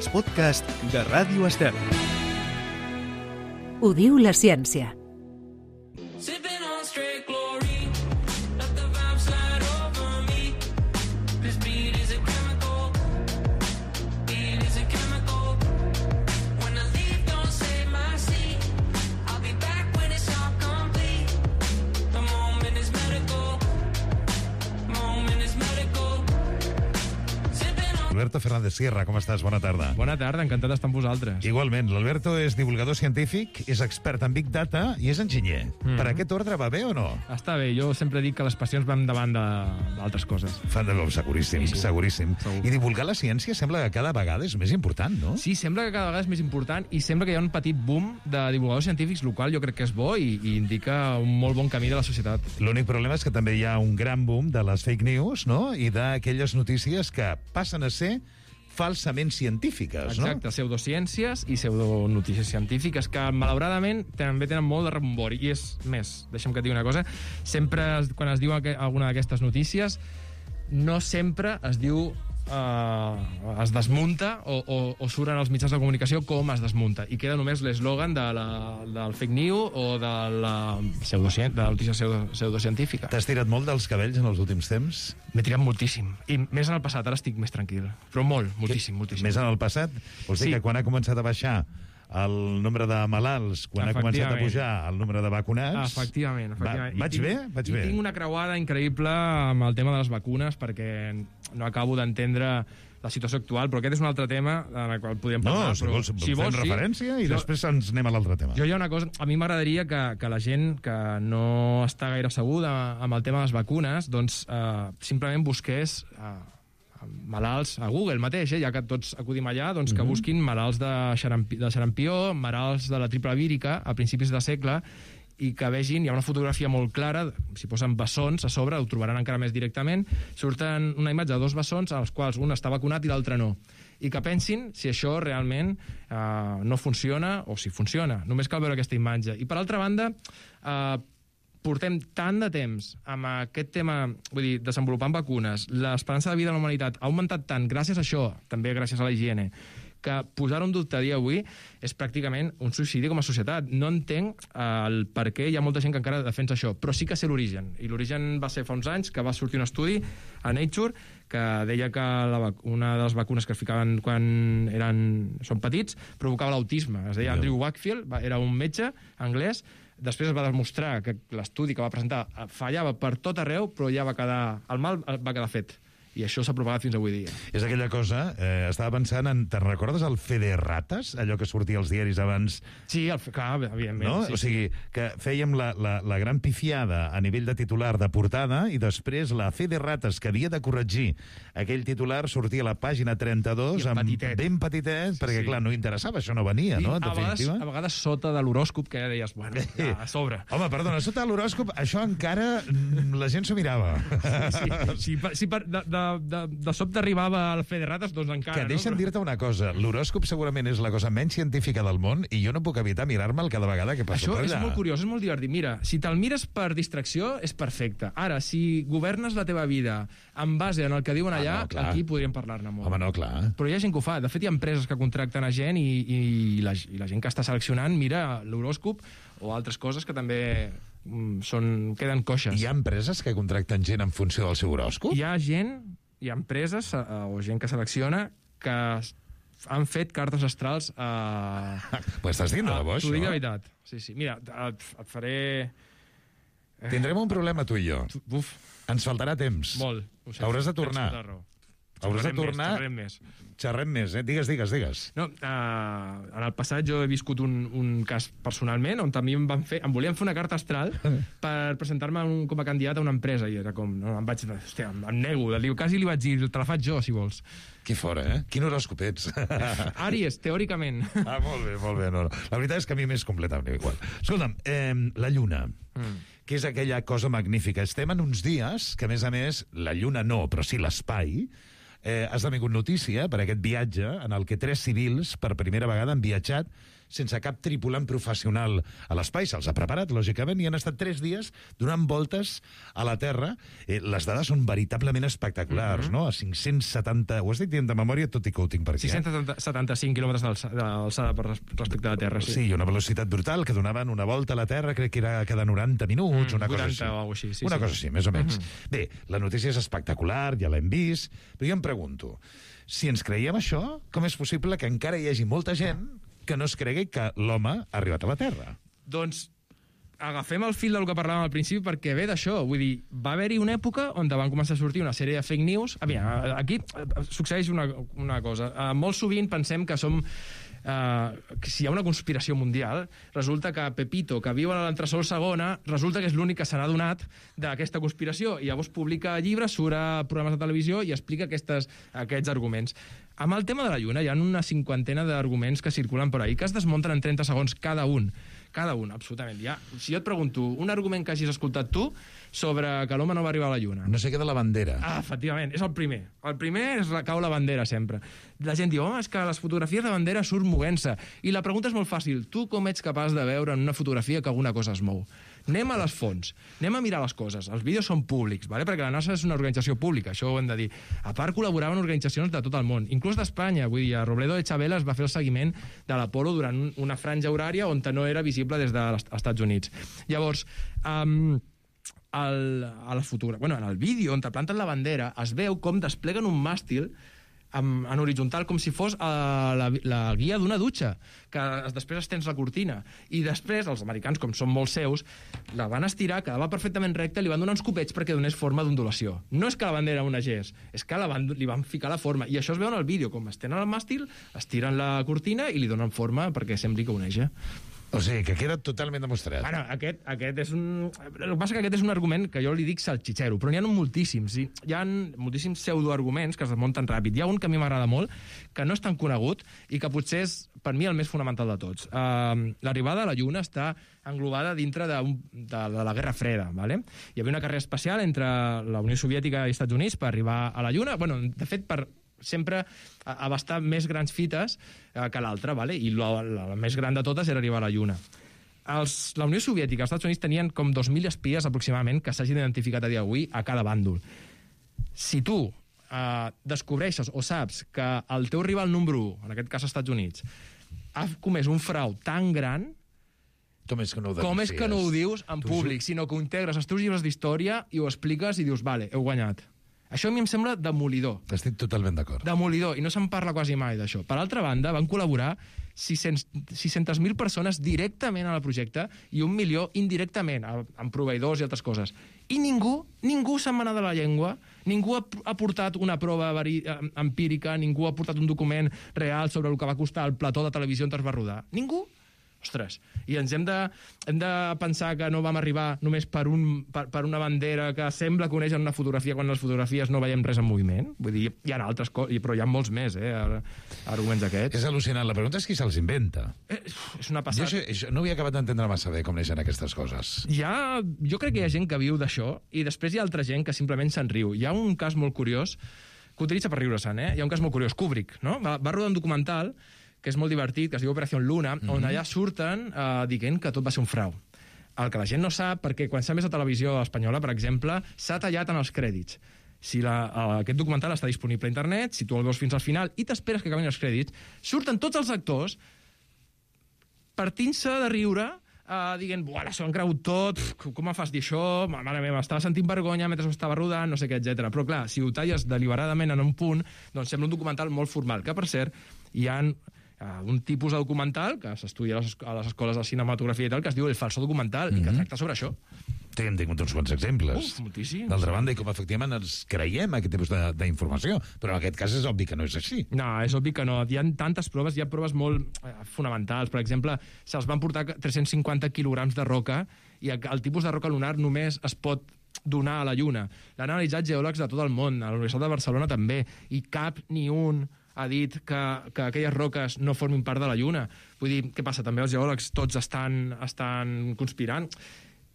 els podcasts de Ràdio Estel. Ho diu la ciència. Alberto Fernández Sierra, com estàs? Bona tarda. Bona tarda, encantat d'estar amb vosaltres. Igualment, l'Alberto és divulgador científic, és expert en Big Data i és enginyer. Per aquest ordre va bé o no? Està bé, jo sempre dic que les passions van davant d'altres coses. Fan de seguríssim, Sí. seguríssim. Segur. I divulgar la ciència sembla que cada vegada és més important, no? Sí, sembla que cada vegada és més important i sembla que hi ha un petit boom de divulgadors científics, el qual jo crec que és bo i indica un molt bon camí de la societat. L'únic problema és que també hi ha un gran boom de les fake news, no? I d'aquelles notícies que passen a ser falsament científiques, no? Exacte, pseudociències i pseudonotícies científiques que, malauradament, també tenen molt de rebombori. I és més, deixa'm que et digui una cosa, sempre, quan es diu alguna d'aquestes notícies, no sempre es diu es desmunta o surten als mitjans de comunicació com es desmunta. I queda només l'eslògan del fake news o de la notícia pseudocientífica. T'has tirat molt dels cabells en els últims temps? M'he tirat moltíssim. I més en el passat, ara estic més tranquil. Però moltíssim. Més en el passat? Vols dir Sí. que quan ha començat a baixar el nombre de malalts, quan ha començat a pujar el nombre de vacunats... Efectivament. Vaig bé? Tinc una creuada increïble amb el tema de les vacunes perquè no acabo d'entendre la situació actual, però aquest és un altre tema en el qual podríem parlar. No, si vols, fem referència i després ens anem a l'altre tema. Jo hi ha una cosa... A mi m'agradaria que la gent que no està gaire asseguda amb el tema de les vacunes, doncs simplement busqués malalts a Google mateix, ja que tots acudim allà, doncs que busquin malalts de xarampió, malalts de la triple vírica a principis de segle, i que vegin, hi ha una fotografia molt clara, si posen bessons a sobre, ho trobaran encara més directament, surten una imatge de dos bessons als quals un està vacunat i l'altre no, i que pensin si això realment no funciona o si funciona. Només cal veure aquesta imatge. I per altra banda, portem tant de temps amb aquest tema, vull dir, desenvolupant vacunes, l'esperança de vida de la humanitat ha augmentat tant gràcies a això, també gràcies a la higiene, que posar-ho en dubte a dia d'avui és pràcticament un suïcidi com a societat. No entenc el per què hi ha molta gent que encara defensa això, però sí que sé l'origen. I l'origen va ser fa uns anys que va sortir un estudi a Nature que deia que una de les vacunes que es ficaven quan són petits provocava l'autisme. Es deia Andrew Wakefield, era un metge anglès. Després es va demostrar que l'estudi que va presentar fallava per tot arreu, però ja va quedar... El mal va quedar fet. I això s'ha propagat fins avui dia. És aquella cosa, estava pensant en... Te'n recordes el Fe de Rates? Allò que sortia als diaris abans... Sí, clar, evidentment. No? Sí. O sigui, que fèiem la gran pifiada a nivell de titular de portada i després la Fe de Rates, que havia de corregir aquell titular, sortia a la pàgina 32 ben petitet, perquè, clar, no interessava, això no venia, no? A vegades sota de l'horòscop, que ja deies, bueno, ja, a sobre. Home, perdona, sota de l'horòscop, això encara la gent s'ho mirava. Sí. De sobte arribava al Fe de Rates, doncs encara, que deixa'm dir-te una cosa, l'horòscop segurament és la cosa menys científica del món i jo no puc evitar mirar-me'l cada vegada que passo per allà. Això és molt curiós, és molt divertit. Mira, si te'l mires per distracció, és perfecte. Ara, si governes la teva vida en base en el que diuen allà, aquí podríem parlar-ne molt. Home, no, clar. Però hi ha gent que ho fa. De fet, hi ha empreses que contracten a gent i la gent que està seleccionant mira l'horòscop o altres coses que també queden coixes. Hi ha empreses que contracten gent en funció del seu horòscop? Hi ha empreses o gent que selecciona que han fet cartes astrals Pues estàs dient de debò, això? T'ho dic de veritat. Sí. Mira, et faré... Tindrem un problema, tu i jo. Uf. Ens faltarà temps. Molt. Hauràs de tornar. Hauràs de tornar... Xerrem més, Digues. No, en el passat jo he viscut un cas personalment on també em volien fer una carta astral per presentar-me com a candidat a una empresa i era com, no, em nego, quasi li vaig dir, te la faig jo, si vols. Que fora, Quin horòscop ets? Àries, teòricament. Molt bé. No. La veritat és que a mi m'és completament igual. Escolta'm, la Lluna, que és aquella cosa magnífica. Estem en uns dies que, a més, la Lluna no, però sí l'espai, ha esdevingut notícia per aquest viatge en el que 3 civils per primera vegada han viatjat sense cap tripulant professional a l'espai. Se'ls ha preparat, lògicament, i han estat 3 dies donant voltes a la Terra. Les dades són veritablement espectaculars, no? A 570... Ho estic dient de memòria, tot i que ho tinc per aquí. 675 quilòmetres d'alçada respecte a la Terra, sí. Sí, una velocitat brutal, que donaven una volta a la Terra, crec que era cada 90 minuts, una cosa 80 així. o alguna cosa així. Una cosa així, més o menys. Bé, la notícia és espectacular, ja l'hem vist, però jo em pregunto, si ens creiem això, com és possible que encara hi hagi molta gent que no es cregui que l'home ha arribat a la Terra? Doncs agafem el fil del que parlàvem al principi perquè ve d'això. Vull dir, va haver-hi una època on van començar a sortir una sèrie de fake news. Aquí succeeix una cosa. Molt sovint pensem que som... que si hi ha una conspiració mundial, resulta que Pepito, que viu a l'entresòl segona, resulta que és l'únic que se n'ha donat d'aquesta conspiració, i llavors publica llibres, surt a programes de televisió i explica aquests arguments. Amb el tema de la Lluna hi ha una 50ena d'arguments que circulen per ahí, que es desmunten en 30 segons cada un, absolutament. Si jo et pregunto un argument que hagis escoltat tu sobre que l'home no va arribar a la Lluna. No sé què de la bandera. Efectivament, és el primer. El primer és cau la bandera, sempre. La gent diu, home, és que les fotografies de bandera surt movent-se. I la pregunta és molt fàcil. Tu com ets capaç de veure en una fotografia que alguna cosa es mou? Anem a les fonts, anem a mirar les coses. Els vídeos són públics, perquè la NASA és una organització pública, això ho hem de dir. A part, col·laboraven organitzacions de tot el món, inclús d'Espanya. Vull dir, a Robledo de Chabela es va fer el seguiment de l'Apolo durant una franja horària on no era visible des dels Estats Units. Llavors, en el vídeo on te planten la bandera es veu com despleguen un màstil en horitzontal, com si fos la guia d'una dutxa, que després es tens la cortina. I després, els americans, com són molt seus, la van estirar, quedava perfectament recta, li van donar uns copets perquè donés forma d'ondulació. No és que la bandera onegés, és que li van ficar la forma. I això es veu en el vídeo, com estenen el màstil, estiren la cortina i li donen forma perquè sembli que oneja. O sigui, que queda totalment demostrat. Bueno, aquest és un... El que passa que aquest és un argument que jo li dic salchichero, però n'hi ha moltíssims. Hi ha moltíssims pseudoarguments que es desmunten ràpid. Hi ha un que a mi m'agrada molt, que no és tan conegut i que potser és, per mi, el més fonamental de tots. L'arribada a la Lluna està englobada dintre de la Guerra Freda. ¿vale? Hi havia una carrera espacial entre la Unió Soviètica i els Estats Units per arribar a la Lluna. Bueno, de fet, per sempre abastar més grans fites que l'altra, ¿vale? I la més gran de totes era arribar a la Lluna. La Unió Soviètica i els Estats Units tenien com 2.000 espies aproximadament que s'hagin identificat a dia d'avui a cada bàndol. Si tu descobreixes o saps que el teu rival número 1, en aquest cas als Estats Units, ha comès un frau tan gran, com és que no ho dius en públic, sinó que ho integres als teus llibres d'història i ho expliques i dius, vale, heu guanyat. Això a mi em sembla demolidor. Estic totalment d'acord. Demolidor, i no se'n parla quasi mai d'això. Per altra banda, van col·laborar 600.000 persones directament al projecte i 1 milió indirectament, amb proveïdors i altres coses. I ningú se'n va anar de la llengua, ningú ha portat una prova empírica, ningú ha portat un document real sobre el que va costar el plató de televisió on es va rodar. Ningú. Ostres, i ens hem de pensar que no vam arribar només per una bandera que sembla que uneix en una fotografia quan les fotografies no veiem res en moviment? Vull dir, hi ha altres coses, però hi ha molts més, arguments aquests. És al·lucinant. La pregunta és qui se'ls inventa. És una passada. Jo no havia acabat d'entendre massa bé com neixen aquestes coses. Jo crec que hi ha gent que viu d'això i després hi ha altra gent que simplement se'n riu. Hi ha un cas molt curiós que utilitza per riure-se'n, Hi ha un cas molt curiós. Kubrick, no? Va rodar un documental que és molt divertit, que es diu Operació Luna, on allà surten dient que tot va ser un frau. El que la gent no sap, perquè quan s'ha més a televisió espanyola, per exemple, s'ha tallat en els crèdits. Si aquest documental està disponible a internet, si tu el veus fins al final i t'esperes que acabin els crèdits, surten tots els actors partint-se de riure, dient, buah, s'ho han cregut tot, com em fas dir això, mare meva, estava sentint vergonya mentre ho estava rodant, no sé què, etc. Però clar, si ho talles deliberadament en un punt, doncs sembla un documental molt formal, que per cert, hi ha un tipus de documental que s'estudia a les escoles de cinematografia i tal, que es diu el falso documental, i que tracta sobre això. Hem tingut uns quants exemples. Moltíssims. D'altra banda, i com efectivament ens creiem aquest tipus d'informació, però en aquest cas és obvi que no és així. No, és obvi que no. Hi ha tantes proves, hi ha proves molt fonamentals. Per exemple, se'ls van portar 350 quilograms de roca i el tipus de roca lunar només es pot donar a la Lluna. L'han analitzat geòlegs de tot el món, a la Universitat de Barcelona també, i cap ni un ha dit que aquelles roques no formin part de la Lluna. Vull dir, què passa? També els geòlegs tots estan conspirant.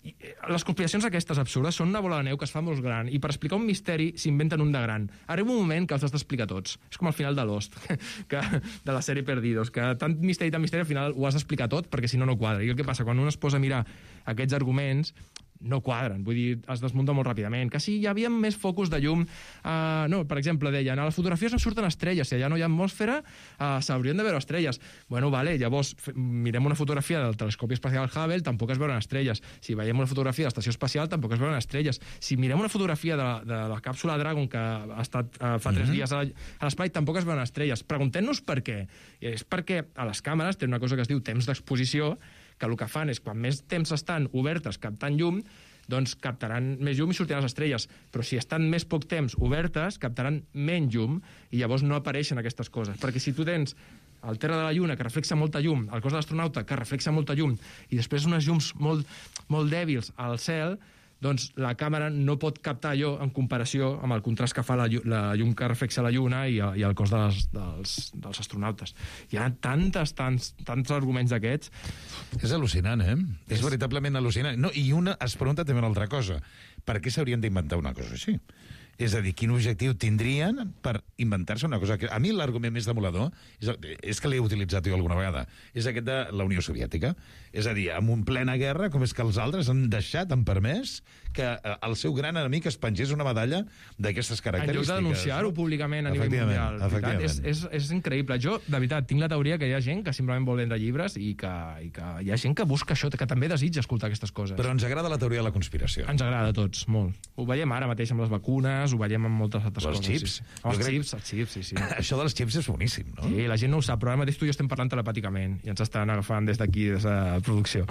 les conspiracions aquestes absurdes són una bola de neu que es fa molt gran i per explicar un misteri s'inventen un de gran. Arriba un moment que els has d'explicar tots. És com al final de Lost, de la sèrie Perdidos, que tant misteri, al final ho has d'explicar tot perquè si no, no quadra. I el que passa, quan un es posa a mirar aquests arguments, no quadren, vull dir, es desmunta molt ràpidament. Que si hi havia més focus de llum... no, per exemple, deien, a les fotografies no surten estrelles, si allà no hi ha atmosfera, s'haurien de veure estrelles. Bueno, vale, llavors mirem una fotografia del telescopi espacial Hubble, tampoc es veuen estrelles. Si veiem una fotografia de l'estació espacial, tampoc es veuen estrelles. Si mirem una fotografia de la càpsula Dragon, que ha estat fa 3 dies a l'espai, tampoc es veuen estrelles. Preguntem-nos per què. És perquè a les càmeres tenen una cosa que es diu temps d'exposició, que el que fan és, quan més temps estan obertes captant llum, doncs captaran més llum i sortiran les estrelles. Però si estan més poc temps obertes, captaran menys llum i llavors no apareixen aquestes coses. Perquè si tu tens el terra de la Lluna, que reflexa molta llum, el cos de l'astronauta, que reflexa molta llum, i després unes llums molt dèbils al cel, doncs la càmera no pot captar allò en comparació amb el contrast que fa la llum que reflexa la Lluna i el cos dels astronautes. Hi ha tants arguments d'aquests. És al·lucinant, eh? És veritablement al·lucinant. No, i una es pregunta també una altra cosa. Per què s'haurien d'inventar una cosa així? És a dir, quin objectiu tindrien per inventar-se una cosa... A mi l'argument més demolador és que l'he utilitzat jo alguna vegada. És aquest de la Unió Soviètica. És a dir, en plena guerra, com és que els altres han permès que el seu gran enemic es pengés una medalla d'aquestes característiques. En lloc de denunciar-ho públicament a nivell mundial. És increïble. Jo, de veritat, tinc la teoria que hi ha gent que simplement vol vendre llibres i que hi ha gent que busca això, que també desitja escoltar aquestes coses. Però ens agrada la teoria de la conspiració. Ens agrada a tots, molt. Ho veiem ara mateix amb les vacunes, ho veiem amb moltes altres coses. Xips. Sí. Els xips, sí. Això dels xips és boníssim, no? Sí, la gent no ho sap, però ara mateix tu i jo estem parlant telepàticament i ens estan agafant des d'aquí, des de producció.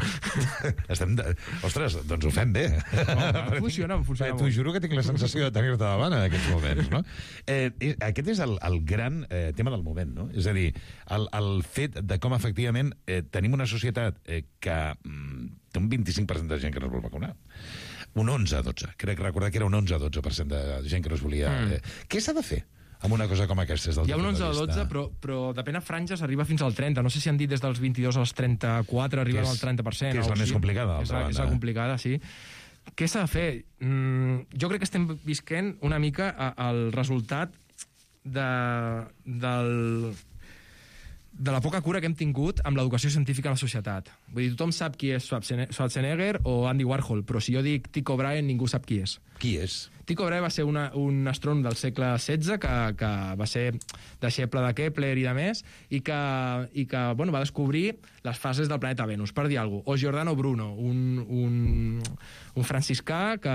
Ostres, doncs ho fem bé. Funciona molt. T'ho juro que tinc la sensació de tenir-te davant en aquests moments, no? Aquest és el gran tema del moment, no? És a dir, el fet de com efectivament tenim una societat que té un 25% de gent que no es vol vacunar. Un 11-12. Crec recordar que era un 11-12% de gent que no es volia... Què s'ha de fer amb una cosa com aquesta? Hi ha un 11-12, però depèn a franges, arriba fins al 30. No sé si han dit des dels 22 als 34, arriben al 30%. Que és la més complicada. És la complicada, sí. Què s'ha de fer? Jo crec que estem visquent una mica el resultat de la poca cura que hem tingut amb l'educació científica a la societat. Vull dir, tothom sap qui és Schwarzenegger o Andy Warhol, però si jo dic Tycho Brahe, ningú sap qui és. Qui és? Tycho Brahe va ser un astrònom del segle XVI que va ser deixeble de Kepler i de més, i que bueno, va descobrir les fases del planeta Venus, per dir alguna cosa. O Giordano Bruno, un franciscà que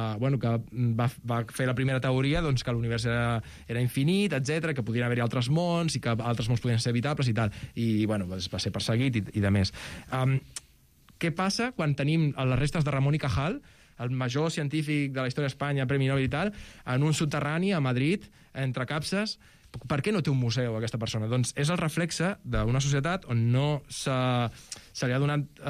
va fer la primera teoria doncs, que l'univers era infinit, etc, que podien haver-hi altres mons i que altres mons podien ser habitables i tal. I bueno, va ser perseguit i de més. Què passa quan tenim les restes de Ramon y Cajal, el major científic de la història d'Espanya, Premi Nobel i tal, en un subterrani a Madrid, entre capses? Per què no té un museu, aquesta persona? Doncs és el reflexe d'una societat on no se li ha donat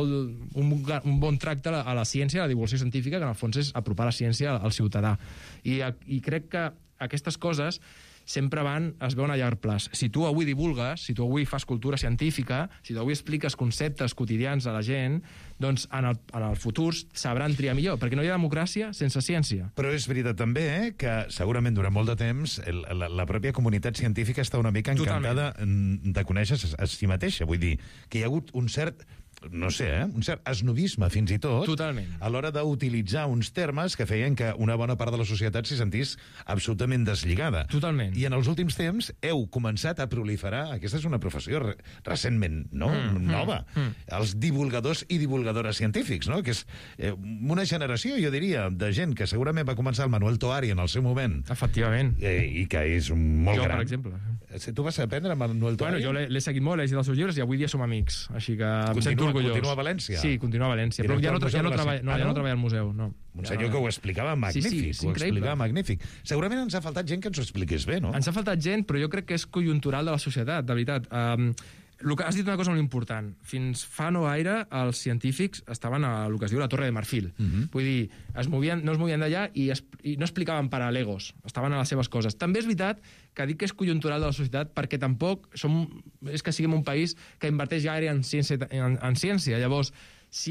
un bon tracte a la ciència, a la divulgació científica, que en el fons és apropar la ciència al ciutadà. I crec que aquestes coses sempre es veuen a llarg plaç. Si tu avui divulgues, si tu avui fas cultura científica, si tu avui expliques conceptes quotidians a la gent, doncs en el futur sabran triar millor, perquè no hi ha democràcia sense ciència. Però és veritat també que segurament durant molt de temps la pròpia comunitat científica està una mica encantada de conèixer a si mateixa. Vull dir, que hi ha hagut un cert... no sé, un cert esnovisme, fins i tot, totalment, a l'hora d'utilitzar uns termes que feien que una bona part de la societat s'hi sentís absolutament deslligada. Totalment. I en els últims temps heu començat a proliferar, aquesta és una professió recentment nova, els divulgadors i divulgadores científics, no? Que és una generació, jo diria, de gent que segurament va començar el Manuel Toari en el seu moment. Efectivament. I que és molt gran. Jo, per exemple. Tu vas aprendre amb Manuel Toari? Bueno, jo l'he seguit molt, he llegit els seus llibres i avui dia som amics, així que em sento orgullós. Continua a València? Sí, continua a València, però ja no treballa al museu, no. Un senyor que ho explicava magnífic, ho explicava magnífic. Segurament ens ha faltat gent que ens ho expliqués bé, no? Ens ha faltat gent, però jo crec que és conjuntural de la societat, de veritat. Has dit una cosa molt important. Fins fa no gaire, els científics estaven a el que es diu la Torre de Marfil. Vull dir, no es movien d'allà i no explicaven paralegos. Estaven a les seves coses. També és veritat que dic que és conjuntural de la societat perquè tampoc és que siguem un país que inverteix gaire en ciència. Llavors, si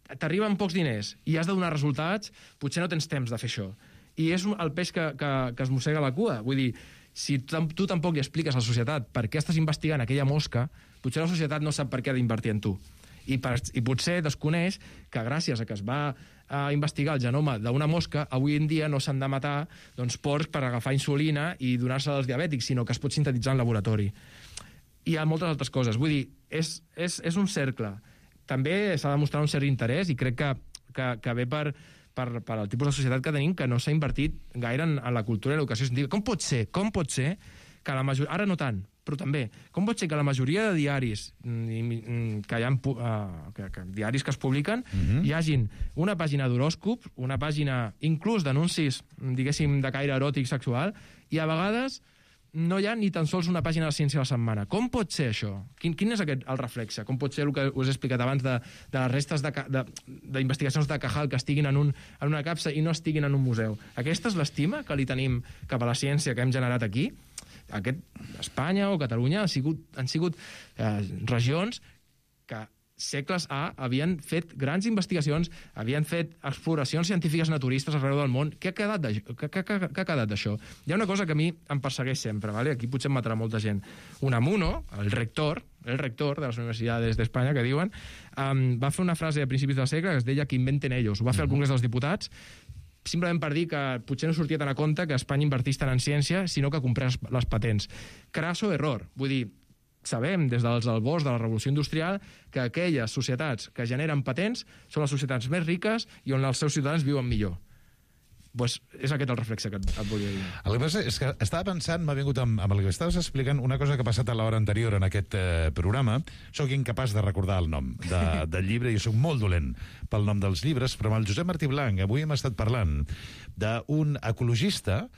t'arriben pocs diners i has de donar resultats, potser no tens temps de fer això. I és el peix que es mossega la cua. Vull dir, si tu tampoc li expliques a la societat per què estàs investigant aquella mosca, potser la societat no sap per què ha d'invertir en tu. I potser desconeix que gràcies a que es va investigar el genoma d'una mosca, avui en dia no s'han de matar porcs per agafar insulina i donar-se als diabètics, sinó que es pot sintetitzar en laboratori. I hi ha moltes altres coses. Vull dir, és un cercle. També s'ha de mostrar un cert interès i crec que ve per el tipus de societat que tenim, que no s'ha invertit gaire en la cultura i l'educació científica. Com pot ser que la majoria... Ara no tant, però també. Com pot ser que la majoria de diaris que hi ha diaris que es publiquen hi hagin una pàgina d'horòscop, una pàgina inclús d'anuncis, diguéssim, de caire eròtic sexual, i a vegades no hi ha ni tan sols una pàgina de ciència a la setmana. Com pot ser això? Quin és el reflexe? Com pot ser el que us he explicat abans de les restes d'investigacions de Cajal que estiguin en una capsa i no estiguin en un museu? Aquesta és l'estima que li tenim cap a la ciència que hem generat aquí? Espanya o Catalunya han sigut regions que segles havien fet grans investigacions, havien fet exploracions científiques naturistes arreu del món. Què ha quedat d'això? Hi ha una cosa que a mi em persegueix sempre, ¿vale? Aquí potser em matarà molta gent. Unamuno, el rector de les universitats d'Espanya, que diuen, va fer una frase a principis del segle que es deia que inventen ellos. Ho va fer al Congrés dels Diputats, simplement per dir que potser no sortia tan a compte que Espanya invertís tant en ciència, sinó que comprés les patents. Crasso error. Vull dir, sabem des dels albors de la revolució industrial que aquelles societats que generen patents són les societats més riques i on els seus ciutadans viuen millor. Pues és aquest el reflexe que et volia dir. El que passa és que estava pensant, m'ha vingut amb el que estaves explicant, una cosa que ha passat a l'hora anterior en aquest programa. Soc incapaç de recordar el nom del llibre i soc molt dolent pel nom dels llibres, però amb el Josep Martí Blanc avui hem estat parlant d'un ecologista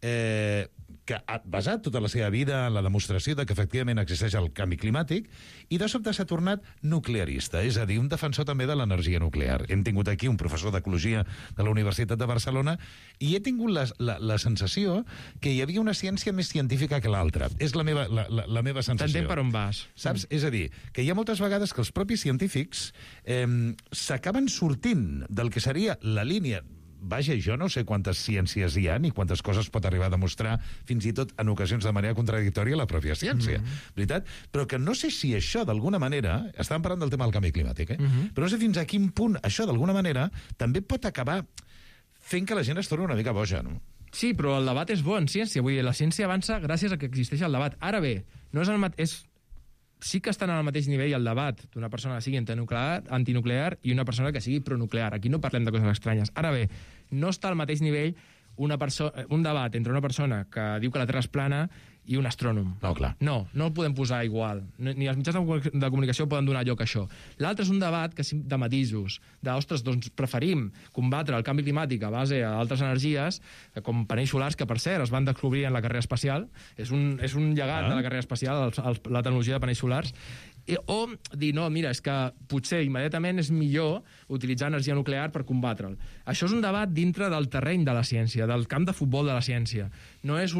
que ha basat tota la seva vida en la demostració de que efectivament existeix el canvi climàtic i de sobte s'ha tornat nuclearista, és a dir, un defensor també de l'energia nuclear. Hem tingut aquí un professor d'ecologia de la Universitat de Barcelona i he tingut la sensació que hi havia una ciència més científica que l'altra. És la meva sensació. T'entenc per on vas. Saps? És a dir, que hi ha moltes vegades que els propis científics s'acaben sortint del que seria la línia. Vaja, jo no sé quantes ciències hi ha ni quantes coses pot arribar a demostrar, fins i tot en ocasions de manera contradictòria, la pròpia ciència. Veritat? Però que no sé si això, d'alguna manera, estàvem parlant del tema del canvi climàtic, però no sé fins a quin punt això, d'alguna manera, també pot acabar fent que la gent es torni una mica boja, no? Sí, però el debat és bo en ciència. Vull dir, la ciència avança gràcies a que existeix el debat. Ara bé, no és el mateix... Sí que estan al mateix nivell el debat d'una persona que sigui antinuclear i una persona que sigui pronuclear. Aquí no parlem de coses estranyes. Ara bé, no està al mateix nivell un debat entre una persona que diu que la Terra és plana i un astrònom. No, clar. No el podem posar igual. Ni els mitjans de comunicació poden donar lloc a això. L'altre és un debat de matisos, ostres, doncs preferim combatre el canvi climàtic a base d'altres energies, com panells solars, que per cert es van descobrir en la carrera espacial. És un llegat de la carrera espacial, la tecnologia de panells solars. O dir, no, mira, és que potser immediatament és millor utilitzar energia nuclear per combatre'l. Això és un debat dintre del terreny de la ciència, del camp de futbol de la ciència. No és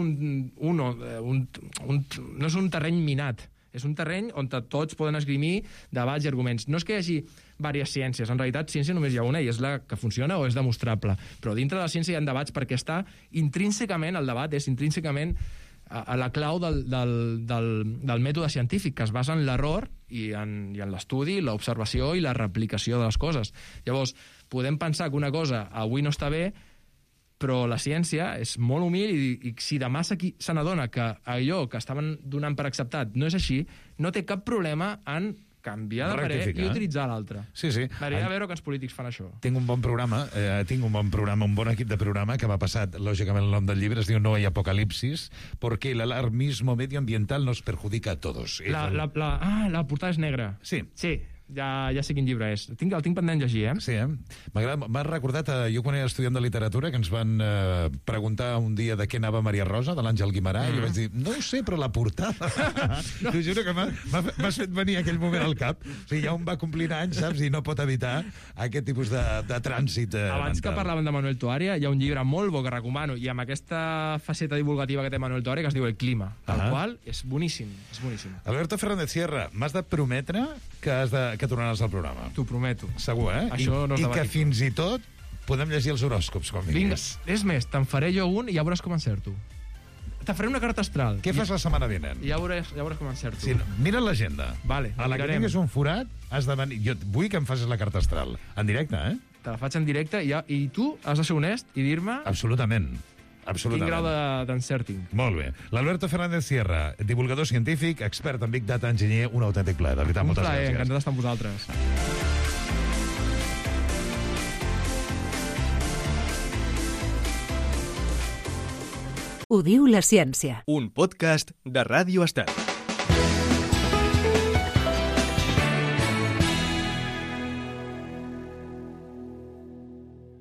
no és un terreny minat. És un terreny on tots poden esgrimir debats i arguments. No és que hi hagi diverses ciències. En realitat, ciència només hi ha una i és la que funciona o és demostrable. Però dintre de la ciència hi ha debats perquè està intrínsecament, el debat és intrínsecament a la clau del mètode científic, que es basa en l'error i en l'estudi, l'observació i la replicació de les coses. Llavors, podem pensar que una cosa avui no està bé, però la ciència és molt humil i si demà se n'adona que allò que estaven donant per acceptat no és així, no té cap problema en canviar de parer i utilitzar l'altre. Sí, sí. M'agradaria veure que els polítics fan això. Tinc un bon programa, un bon equip de programa que m'ha passat, lògicament, el nom del llibre, es diu No hay apocalipsis, porque el alarmismo medioambiental nos perjudica a todos. La portada és negra. Sí. Sí. Ja sé quin llibre és. El tinc pendent llegir, Sí, m'ha recordat jo quan era estudiant de literatura que ens van preguntar un dia de què anava Maria Rosa, de l'Àngel Guimarà, i jo vaig dir, no ho sé, però la portada... T'ho juro que m'has fet venir aquell moment al cap. O sigui, ja un va complint anys, saps, i no pot evitar aquest tipus de trànsit Abans que parlàvem de Manuel Toaria, hi ha un llibre molt bo que recomano, i amb aquesta faceta divulgativa que té Manuel Toaria, que es diu El clima, el qual és boníssim, és boníssim. Alberto Fernández Sierra, m'has de prometre que que tornaràs al programa. T'ho prometo. Segur, eh? Això no és I que debatible. fins i tot podem llegir els horòscops, com Vinga, vinguis. és més, te'n faré jo un i ja veuràs com encerto. Te faré una carta astral. Què fas la setmana vinent? I ja veuràs com encerto. Sí, mira l'agenda. Vale, a la que mirarem. tinguis un forat, has de venir... Jo vull que em facis la carta astral. En directe, eh? Te la faig en directe i tu has de ser honest i dir-me Absolutament. quin grau d'encert tinc. Molt bé. L'Alberto Fernández Sierra, divulgador científic, expert en Big Data, enginyer, un autèntic plaer. De veritat, Un moltes plaer, gràcies. encantat d'estar amb vosaltres. Ho diu la ciència. Un podcast de Ràdio Estel.